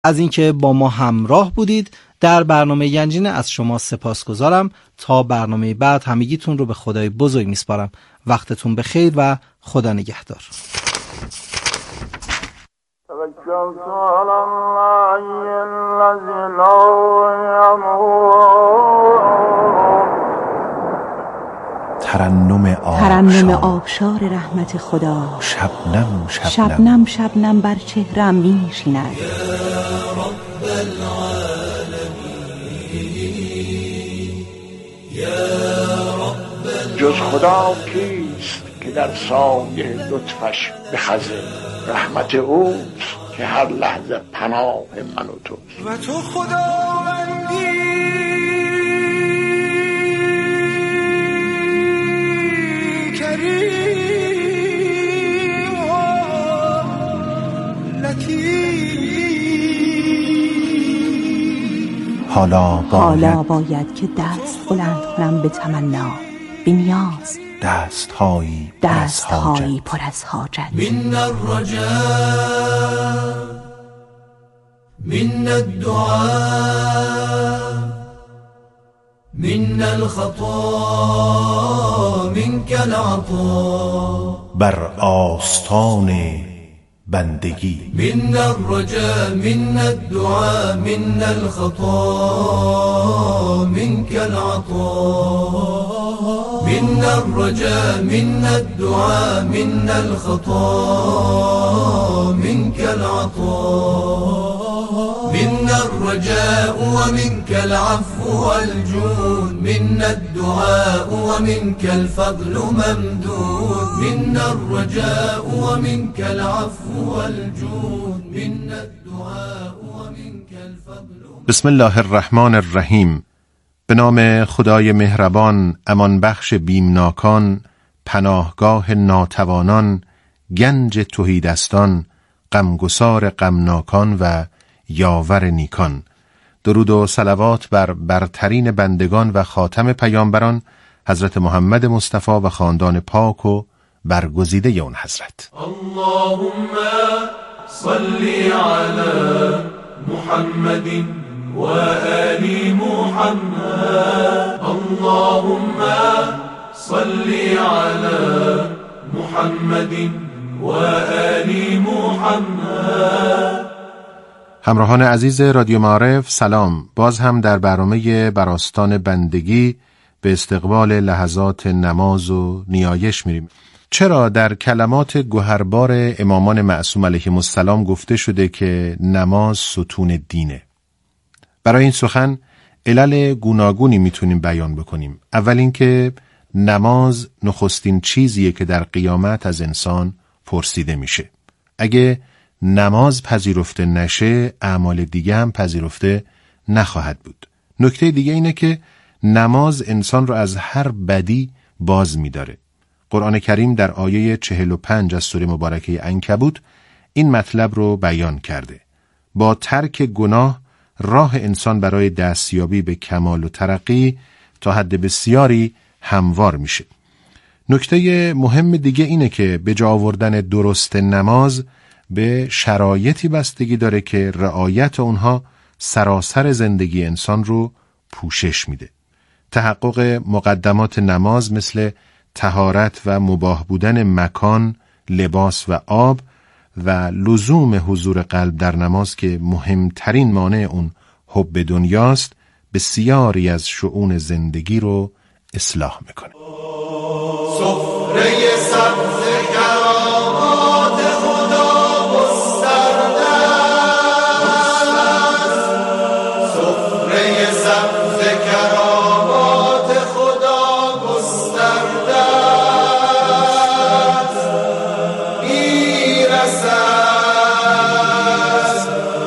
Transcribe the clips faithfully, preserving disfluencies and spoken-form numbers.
از اینکه با ما همراه بودید در برنامه گنجینه. از شما سپاسگزارم. تا برنامه بعد همگیتون رو به خدای بزرگ میسپارم. وقتتون بخیر و خدا نگهدار. ترنم آبشار, ترنم آبشار رحمت خدا. شبنم شبنم, شبنم شبنم بر چهرم می نشیند. جز خدا کیست که در سایه لطفش بخزه؟ رحمت اوست که هر لحظه پناه من و توست. و تو خداوندی کریم و لطیف. حالا باید, حالا باید که دست بلند کنم به تمنا، به نیاز، دست هایی دست هایی پر از حاجت. من الرجاء من الدعاء من الخطا منك العطاء. بر آستان بندگی من الرجاء من الدعاء من الخطا منك العطاء. من الرجاء من الدعاء من الخطا منك العطاء. من الرجاء ومنك العفو والجود. من الدعاء ومنك الفضل ممدود. من الرجاء ومنك العفو والجود. من الدعاء ومنك الفضل. بسم الله الرحمن الرحیم. به نام خدای مهربان، امان بخش بیمناکان، پناهگاه ناتوانان، گنج تهیدستان، غمگسار غمناکان و یاور نیکان. درود و صلوات بر برترین بندگان و خاتم پیامبران حضرت محمد مصطفی و خاندان پاک و برگزیده اون حضرت. اللهم صل علی محمد و آل محمد. اللهم صل علی محمد و آل محمد. همراهان عزیز رادیو معارف سلام. باز هم در برنامه بر آستان بندگی به استقبال لحظات نماز و نیایش میریم. چرا در کلمات گوهربار امامان معصوم علیهم السلام گفته شده که نماز ستون دینه؟ برای این سخن علل گوناگونی میتونیم بیان بکنیم. اول اینکه نماز نخستین چیزیه که در قیامت از انسان پرسیده میشه. اگه نماز پذیرفته نشه، اعمال دیگه هم پذیرفته نخواهد بود. نکته دیگه اینه که نماز انسان رو از هر بدی باز می‌داره. قرآن کریم در آیه چهل و پنج از سوره مبارکه عنکبوت این مطلب رو بیان کرده. با ترک گناه راه انسان برای دستیابی به کمال و ترقی تا حد بسیاری هموار میشه. نکته مهم دیگه اینه که به جا آوردن درست نماز به شرایطی بستگی داره که رعایت اونها سراسر زندگی انسان رو پوشش میده. تحقق مقدمات نماز مثل طهارت و مباح بودن مکان، لباس و آب و لزوم حضور قلب در نماز که مهمترین مانع اون حب دنیاست، بسیاری از شؤون زندگی رو اصلاح میکنه. سفره سبز کرامات خدا گسترده است. سفره سبز کرامات خدا گسترده است. میرسد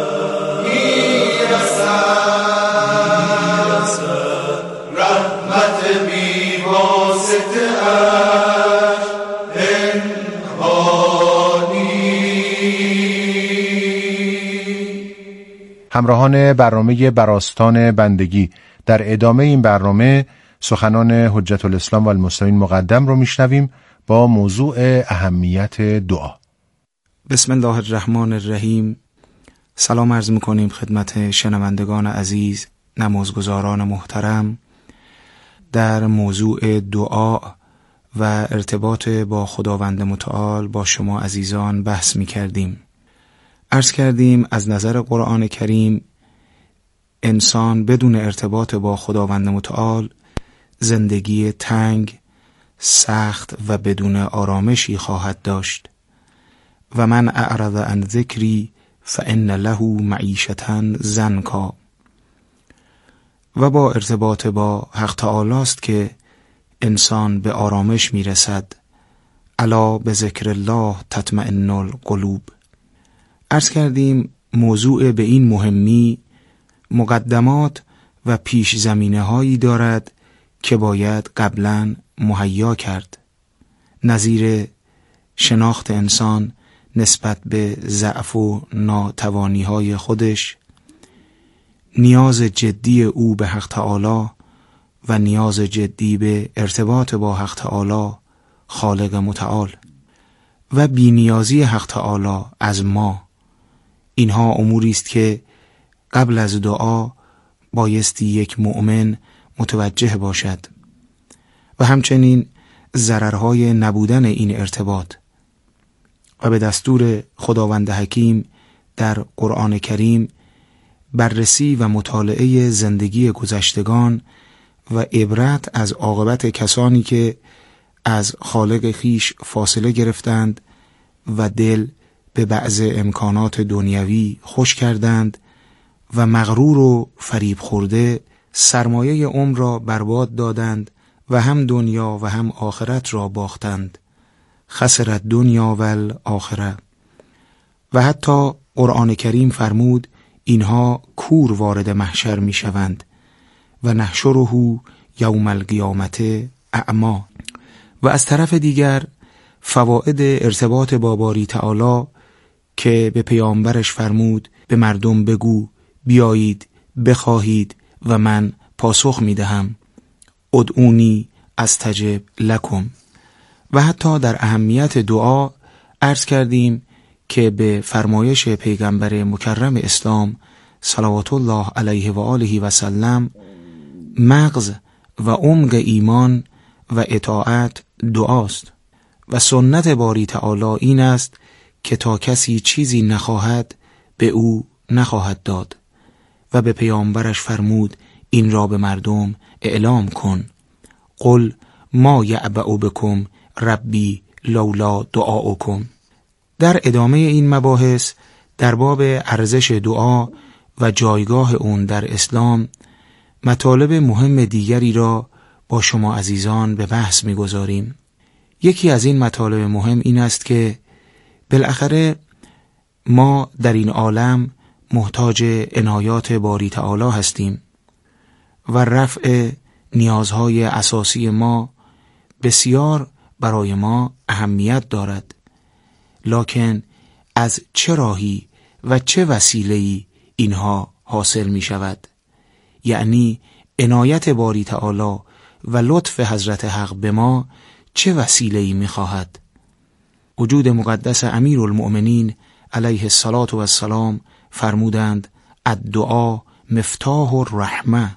میرسد رحمت بی واسطه همراهان برنامه بر آستان بندگی، در ادامه این برنامه سخنان حجت الاسلام و المسلمین مقدم رو میشنویم با موضوع اهمیت دعا. بسم الله الرحمن الرحیم. سلام عرض می‌کنیم خدمت شنوندگان عزیز، نمازگزاران محترم. در موضوع دعا و ارتباط با خداوند متعال با شما عزیزان بحث می‌کردیم. عرض کردیم از نظر قرآن کریم انسان بدون ارتباط با خداوند متعال زندگی تنگ، سخت و بدون آرامشی خواهد داشت. و من اعرض عن ذکری فإن له معیشة ضنکا. و با ارتباط با حق تعالی است که انسان به آرامش میرسد. الا به ذکر الله تطمئن القلوب. عرض کردیم موضوع به این مهمی مقدمات و پیش زمینه هایی دارد که باید قبلا مهیا کرد، نظیر شناخت انسان نسبت به ضعف و ناتوانی های خودش، نیاز جدی او به حق تعالی و نیاز جدی به ارتباط با حق تعالی خالق متعال و بی‌نیازی حق تعالی از ما. اینها اموری است که قبل از دعا بایستی یک مؤمن متوجه باشد و همچنین ضررهای نبودن این ارتباط. و به دستور خداوند حکیم در قرآن کریم بررسی و مطالعه زندگی گذشتگان و عبرت از عاقبت کسانی که از خالق خیش فاصله گرفتند و دل به بعض امکانات دنیوی خوش کردند و مغرور و فریب خورده سرمایه عمر را برباد دادند و هم دنیا و هم آخرت را باختند. خسرت دنیا و الاخره. و حتی قرآن کریم فرمود اینها کور وارد محشر می شوند و نحشره یوم القیامت اعمی. و از طرف دیگر فواید ارتباط با باری تعالی که به پیامبرش فرمود به مردم بگو بیایید بخواهید و من پاسخ می دهم، ادعونی استجب لکم. و حتی در اهمیت دعا عرض کردیم که به فرمایش پیغمبر مکرم اسلام صلوات الله علیه و آله و سلم مغز و عمق ایمان و اطاعت دعاست و سنت باری تعالی این است که تا کسی چیزی نخواهد به او نخواهد داد و به پیامبرش فرمود این را به مردم اعلام کن، قل ما یعبأ بکم ربی لولا دعاؤکم. در ادامه این مباحث در باب ارزش دعا و جایگاه اون در اسلام مطالب مهم دیگری را با شما عزیزان به بحث می‌گذاریم. یکی از این مطالب مهم این است که بالاخره ما در این عالم محتاج عنایات باری تعالی هستیم و رفع نیازهای اساسی ما بسیار برای ما اهمیت دارد. لکن از چه راهی و چه وسیله‌ای اینها حاصل می شود؟ یعنی عنایت باری تعالی و لطف حضرت حق به ما چه وسیله‌ای می خواهد؟ وجود مقدس امیرالمؤمنین علیه الصلاة و السلام فرمودند الدعا مفتاح الرحمه،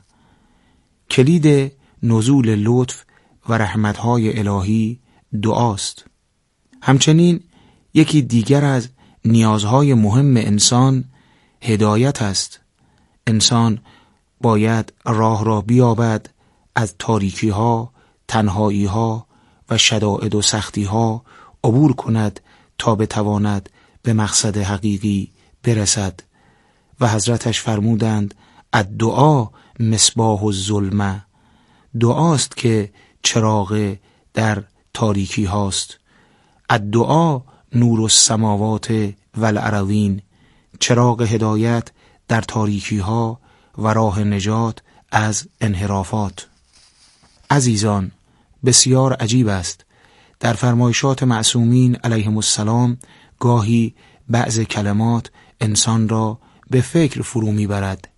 کلید نزول لطف و رحمتهای الهی دعاست. همچنین یکی دیگر از نیازهای مهم انسان هدایت است. انسان باید راه را بیابد، از تاریکی ها، تنهایی ها و شدائد و سختی ها عبور کند تا بتواند به مقصد حقیقی برسد. و حضرتش فرمودند الدعا مصباح الظلمه، دعاست که چراغ در تاریکی هاست. الدعا نور السماوات و الارضین، چراغ هدایت در تاریکی ها و راه نجات از انحرافات. عزیزان، بسیار عجیب است در فرمایشات معصومین علیهم السلام گاهی بعض کلمات انسان را به فکر فرو میبرد.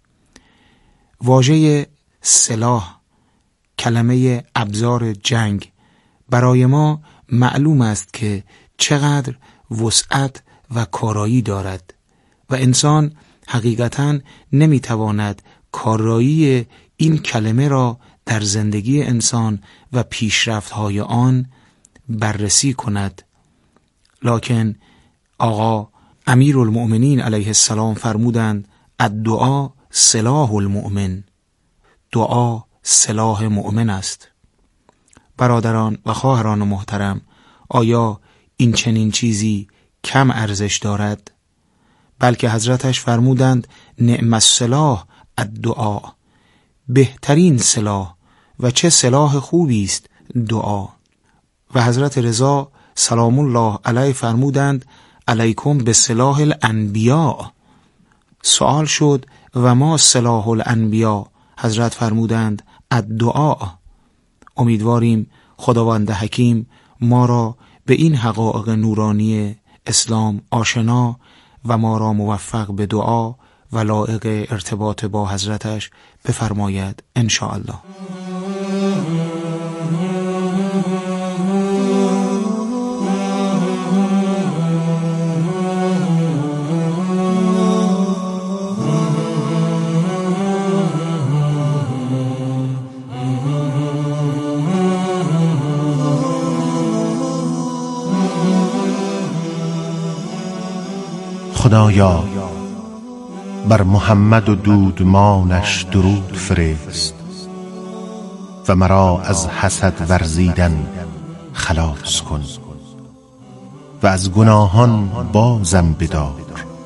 واژه سلاح، کلمه ابزار جنگ، برای ما معلوم است که چقدر وسعت و کارایی دارد و انسان حقیقتاً نمیتواند کارایی این کلمه را در زندگی انسان و پیشرفت‌های آن بررسی کند. لکن آقا امیرالمؤمنین علیه السلام فرمودند الدعا سلاح المؤمن، دعا سلاح مؤمن است. برادران و خواهران محترم، آیا این چنین چیزی کم ارزش دارد؟ بلکه حضرتش فرمودند نعم السلاح الدعا، بهترین سلاح و چه سلاح خوبی است دعا. و حضرت رضا سلام الله علیه فرمودند علیکم به سلاح الانبیاء. سوال شد و ما سلاح الانبیاء؟ حضرت فرمودند الدعا. امیدواریم خداوند حکیم ما را به این حقایق نورانی اسلام آشنا و ما را موفق به دعا و لایق ارتباط با حضرتش بفرماید ان شاء الله. خدایا بر محمد و دودمانش درود فرست و مرا از حسد ورزیدن خلاص کن و از گناهان بازم بدار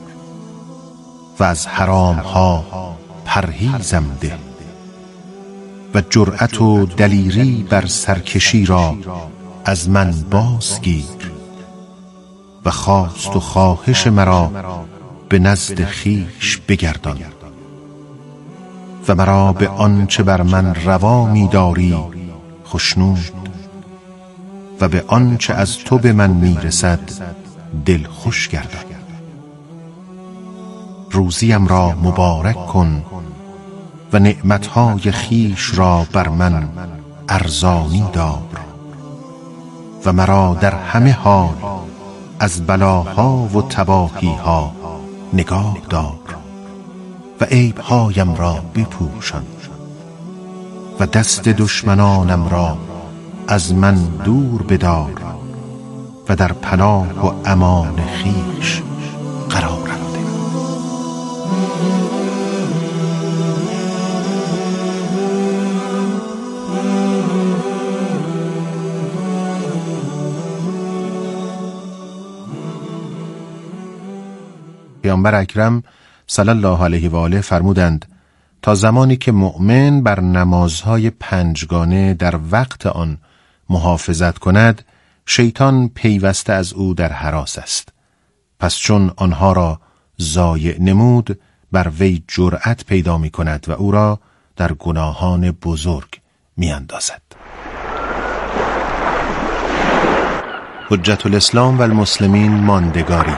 و از حرام ها پرهیزم ده و جرأت و دلیری بر سرکشی را از من بازگیر و خواست و خواهش مرا به نزد خیش بگردان و مرا به آنچه بر من روا می‌داری خشنود و به آنچه از تو به من میرسد دل خوش گردان. روزیم را مبارک کن و نعمتهای خیش را بر من ارزانی دار و مرا در همه حال از بلاها و تباهیها نگاه دار و عیبهایم را بپوشان و دست دشمنانم را از من دور بدار و در پناه و امان خیش قرارم ده. پیامبر اکرم صلی الله علیه و آله فرمودند تا زمانی که مؤمن بر نمازهای پنجگانه در وقت آن محافظت کند، شیطان پیوسته از او در هراس است. پس چون آنها را ضایع نمود، بر وی جرأت پیدا می کند و او را در گناهان بزرگ می اندازد. حجت الاسلام و المسلمین ماندگاری.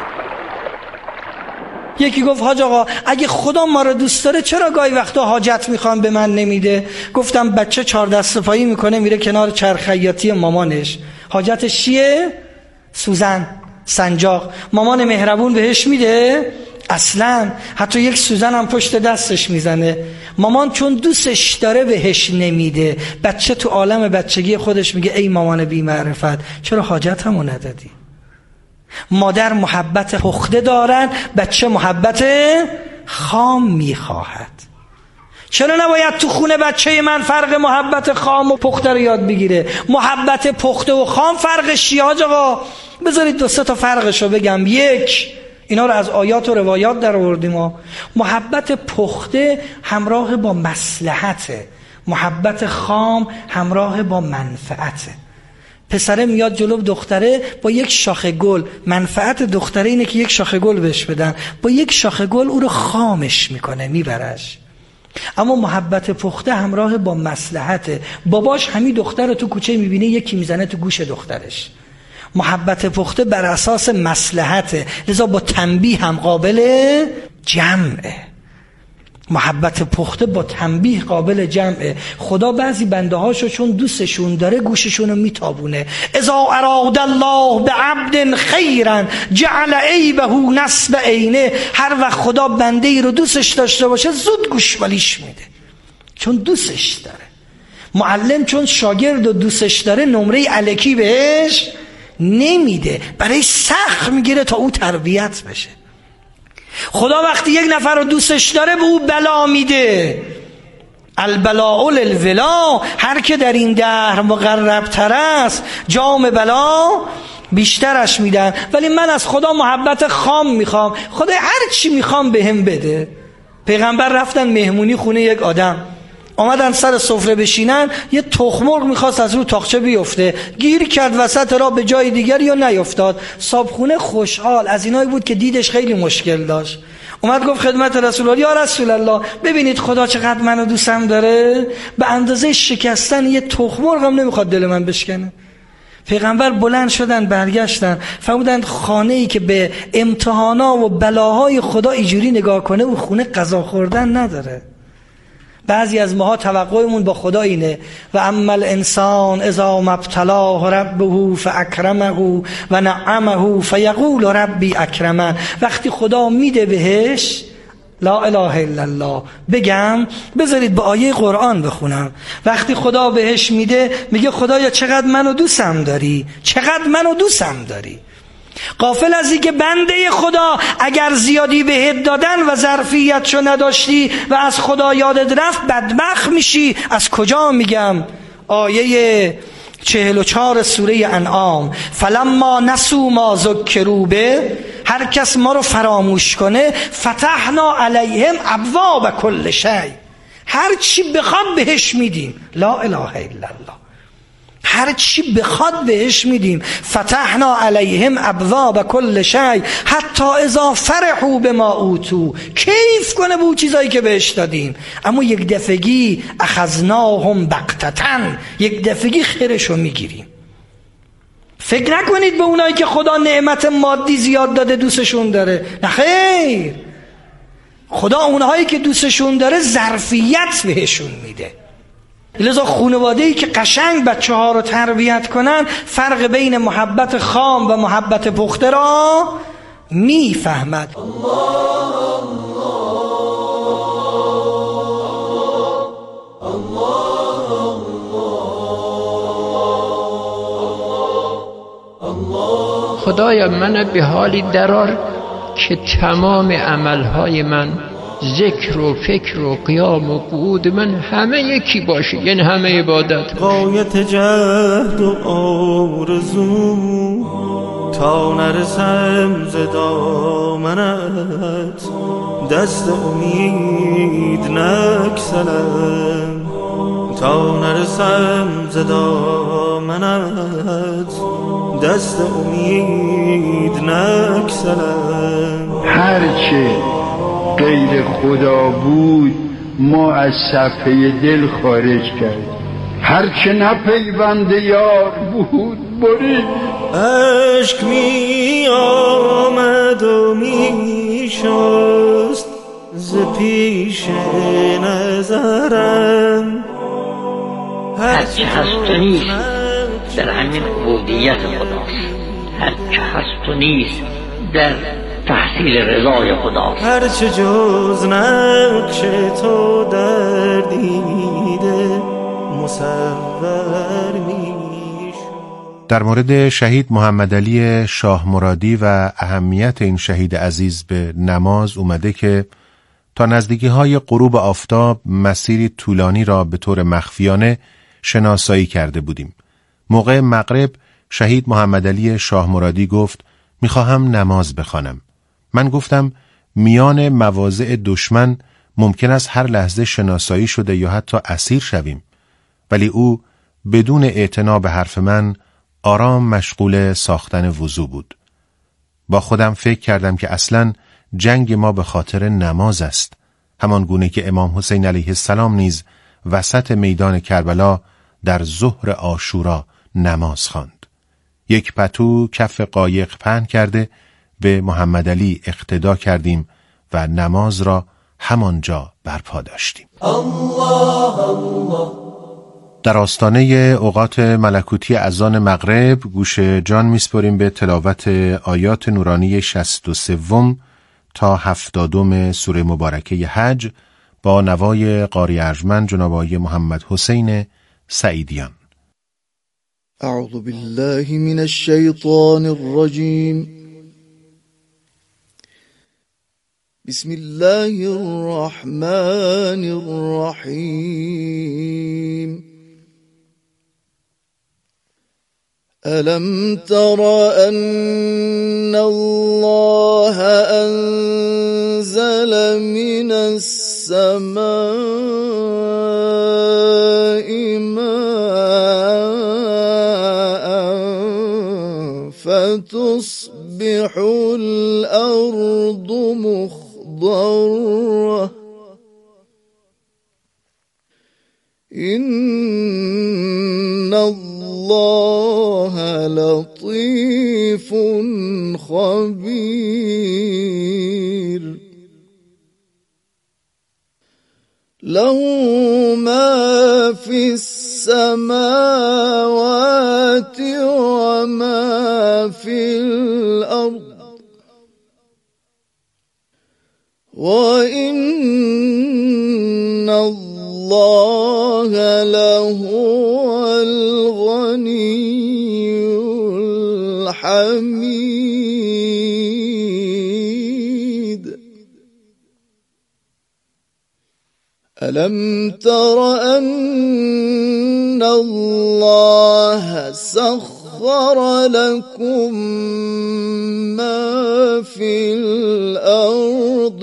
یکی گفت حاج آقا اگه خدا ما رو دوست داره چرا گاهی وقتا حاجت میخوام به من نمیده؟ گفتم بچه چهار دست پایی میکنه میره کنار چرخ خیاطی مامانش، حاجتش چیه؟ سوزن، سنجاق. مامان مهربون بهش میده؟ اصلا. حتی یک سوزن هم پشت دستش میزنه. مامان چون دوستش داره بهش نمیده. بچه تو عالم بچگی خودش میگه ای مامان بی معرفت چرا حاجت همو ندادی؟ مادر محبت پخته دارن، بچه محبت خام میخواهد. چرا نباید تو خونه بچه من فرق محبت خام و پخته رو یاد بگیره؟ محبت پخته و خام فرقش چیه حاج آقا؟ بذارید دو سه تا فرقش رو بگم. یک، اینا رو از آیات و روایات در آوردیم ما. محبت پخته همراه با مصلحته، محبت خام همراه با منفعته. پسره میاد جلو دختره با یک شاخه گل، منفعت دختره اینه که یک شاخه گل بهش بدن، با یک شاخه گل او رو خامش میکنه، میبرش. اما محبت پخته همراه با مصلحته. باباش همین دختر رو تو کوچه میبینه یکی میزنه تو گوش دخترش. محبت پخته بر اساس مصلحته، لذا با تنبیه هم قابل جمعه. محبت پخته با تنبیه قابل جمعه. خدا بعضی بنده هاشو چون دوستشون داره گوششونو میتابونه. اذا اراد الله بعبد خیرا جعل عیبه نصب عینه. هر وقت خدا بنده ای رو دوستش داشته باشه زود گوشمالیش میده، چون دوستش داره. معلم چون شاگرد رو دوستش داره نمره الکی بهش نمیده، برای سخت میگیره تا او تربیت بشه. خدا وقتی یک نفر رو دوستش داره به او بلا میده. البلاء للولا. هر که در این دهر مقرب تر است جام بلا بیشترش میدن. ولی من از خدا محبت خام میخوام، خدا هر چی میخوام بهم بده. پیغمبر رفتن مهمونی خونه یک آدم، آمدن سر سفره بشینن، یه تخمرغ میخواست از رو تاقچه بیفته، گیر کرد وسط را به جای دیگر یا نیفتاد. صاحبخونه خوشحال از اینایی بود که دیدش خیلی مشکل داشت، اومد گفت خدمت رسول الله: یا رسول الله ببینید خدا چقدر منو دوستم داره، به اندازه شکستن یه تخمرغ هم نمیخواد دل من بشکنه. پیغمبر بلند شدن برگشتن، فرمودند خانه‌ای که به امتحانا و بلاهای خدا اینجوری نگاه کنه او خونه غذا خوردن نداره. بعضی از ماها توقعمون با خدا اینه: و اما الانسان اذا ما ابتلاه ربه فاکرمه و نعمه فیقول ربی اکرمن. وقتی خدا میده بهش، لا اله الا الله بگم، بذارید به آیه قرآن بخونم. وقتی خدا بهش میده میگه خدایا چقدر منو دوستم داری، چقدر منو دوستم داری. غافل از این که بنده خدا اگر زیادی بهت دادن و ظرفیتشو نداشتی و از خدا یادت رفت بدبخت میشی. از کجا میگم؟ آیه چهل و چهار سوره انعام: فلما نسوا ما ذکروا به. هر کس ما رو فراموش کنه فتحنا علیهم ابواب کل شیء. هر چی بخواد بهش میدیم. لا اله الا الله. هر چی بخواد بهش میدیم. فتحنا علیهم ابواب کل شیء حتی اذا فرحوا بما اوتوا. کیف کنه به چیزایی که بهش دادیم، اما یک دفعگی اخذناهم بغتة، یک دفعگی خیرشو میگیریم. فکر نکنید به اونایی که خدا نعمت مادی زیاد داده دوستشون داره، نه خیر. خدا اونهایی که دوستشون داره ظرفیت بهشون میده. لذا خانواده‌ای که قشنگ بچه ها رو تربیت کنن فرق بین محبت خام و محبت پخته را میفهمد. خدایا من به حالی درار که تمام عملهای من، ذکر و فکر و قیام و قعود من همه یکی باشه، یعنی همه عبادت. غایت جهد و آرزو تا نرسم ز دامنت، دست امید نگسلم تا نرسم ز دامنت، دست امید نگسلم. هرچه غیر خدا بود ما از صفحه دل خارج کرد، هرچه نپیوند یار بود برید. عشق می آمد و می شست ز پیش نظرم، هرچه هست و نیست در همین عبودیت خداست، هرچه هست و نیست در تحصیل رضای خدا. هرچه جز نقش تو در دیده مصور میشد. در مورد شهید محمد علی شاه مرادی و اهمیت این شهید عزیز به نماز اومده که تا نزدیکی های غروب آفتاب مسیری طولانی را به طور مخفیانه شناسایی کرده بودیم. موقع مغرب شهید محمد علی شاه مرادی گفت میخواهم نماز بخوانم. من گفتم میان مواضع دشمن ممکن است هر لحظه شناسایی شده یا حتی اسیر شویم، ولی او بدون اعتنا به حرف من آرام مشغول ساختن وضو بود. با خودم فکر کردم که اصلاً جنگ ما به خاطر نماز است، همان گونه که امام حسین علیه السلام نیز وسط میدان کربلا در ظهر عاشورا نماز خواند. یک پتو کف قایق پهن کرده به محمد علی اقتدا کردیم و نماز را همانجا برپا داشتیم. الله الله. در آستانه اوقات ملکوتی اذان مغرب گوش جان میسپاریم به تلاوت آیات نورانی شصت و سوم تا هفتادم سوره مبارکه حج با نوای قاری ارجمند جناب آقای محمد حسین سعیدیان. اعوذ بالله من الشیطان الرجیم. بسم الله الرحمن الرحیم. ألم تر أن الله أنزل من السماء ماء فتصبح الأرض مخضرة إن الله لطيف خبير له ما في السماوات وما في الأرض وإن الله لهو الغني الحميد. ألم تر أن الله سخر لكم ما في الأرض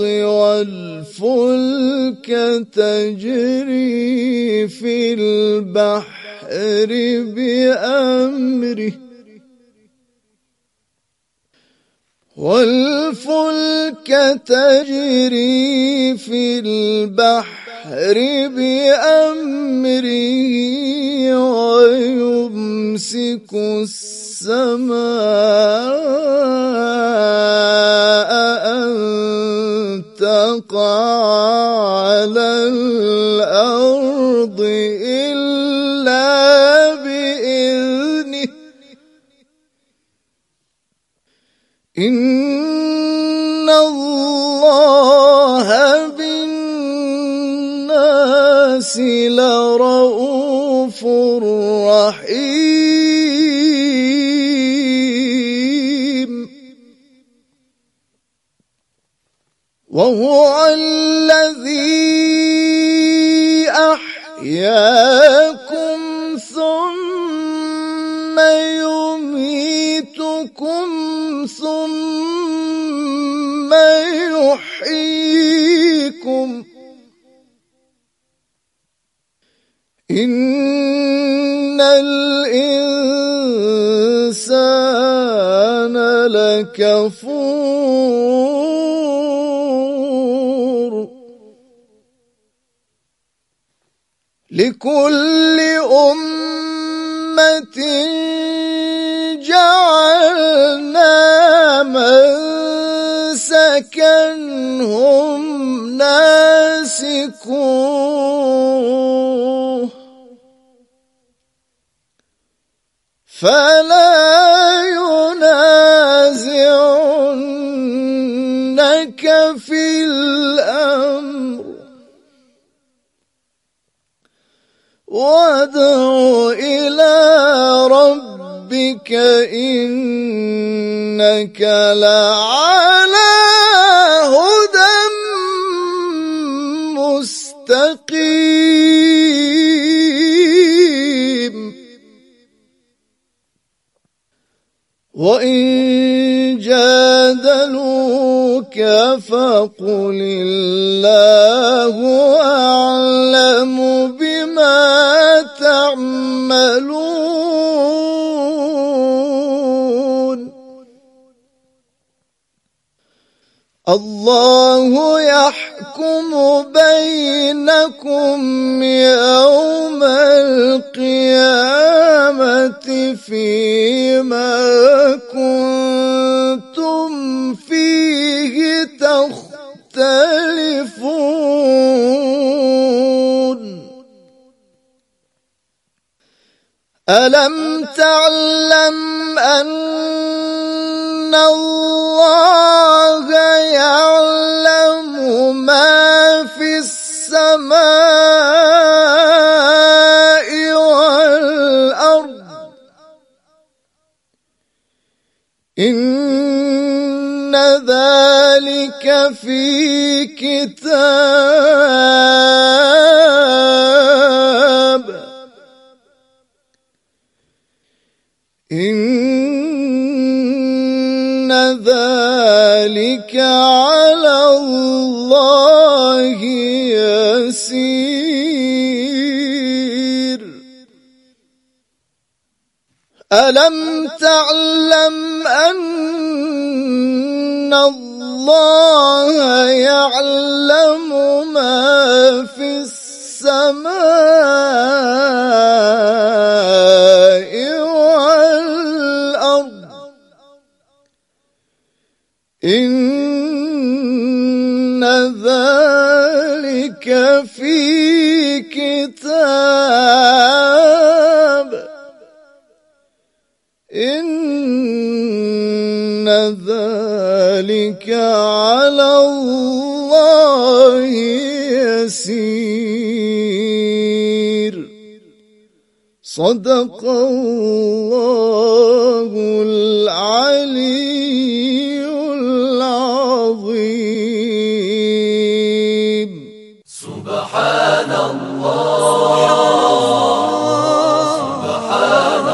والفلك تجري في البحر بأمره والفلك تجري في البحر بأمره ويمسك السماء أن تقع على الأرض إلا بإذنه إن الله بالناس لرؤوف رحيم. وهو الذي أحياكم ثم يميتكم ثم يحييكم إن الإنسان لكفور. لكل أمة جعلنا منسكا هم ناسكوه فلا ينازعنك في الأمر وادع إلى ربك إنك لعلى هدى مستقيم. وإن جادلوك فقل الله أعلم بما تعملون. الله يحكم بينكم يوم القيامة فيما كنتم فيه تختلفون ألم تعلم أن الله يعلم ما في السماء والأرض إن ذلك في كتاب إن ذلك على الله يسير ألم تعلم أن الله يعلم ما في السماء والأرض إن ذلك في كتاب إن ذلك على الله يسير صدق الله العلي العظيم. سبحان الله سبحان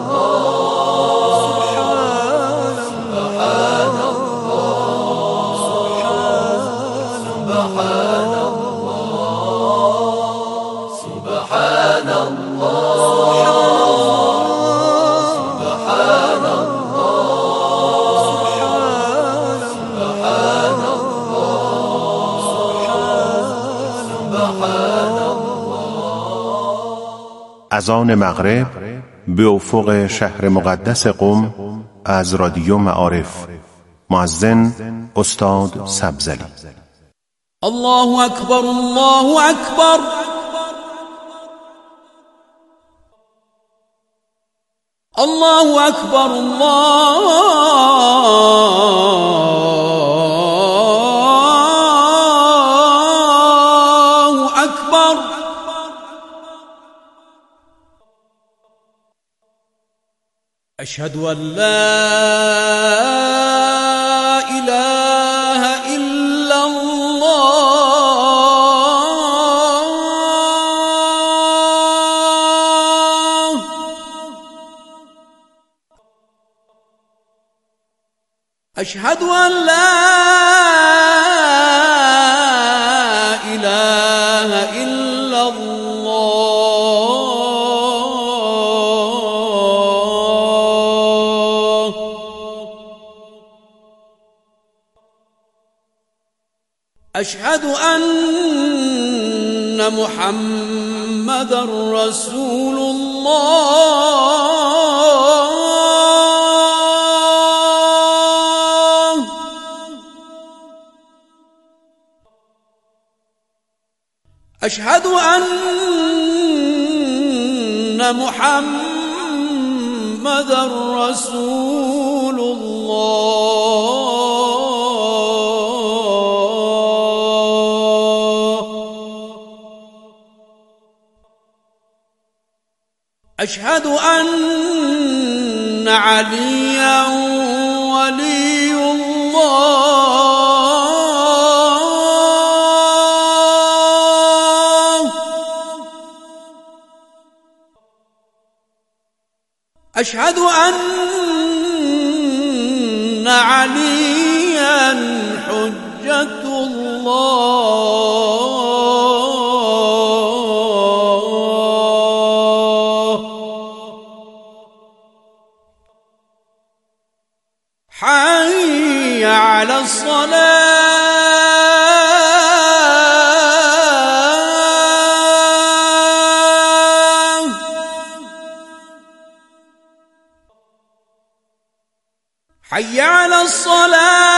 الله سبحان الله سبحان الله اذان مغرب به افق شهر مقدس قم از رادیو معارف. مؤذن استاد سبزلی. الله اکبر الله اکبر. الله اکبر الله اکبر. اشهد ان لا اله الا الله. اشهد ان لا اله الا الله. اشهد ان محمدا رسول الله. اشهد ان محمدا رسول الله. اشهد ان عليا ولي الله. اشهد ان عليا حجة الله. حي على الصلاة. حي على الصلاة.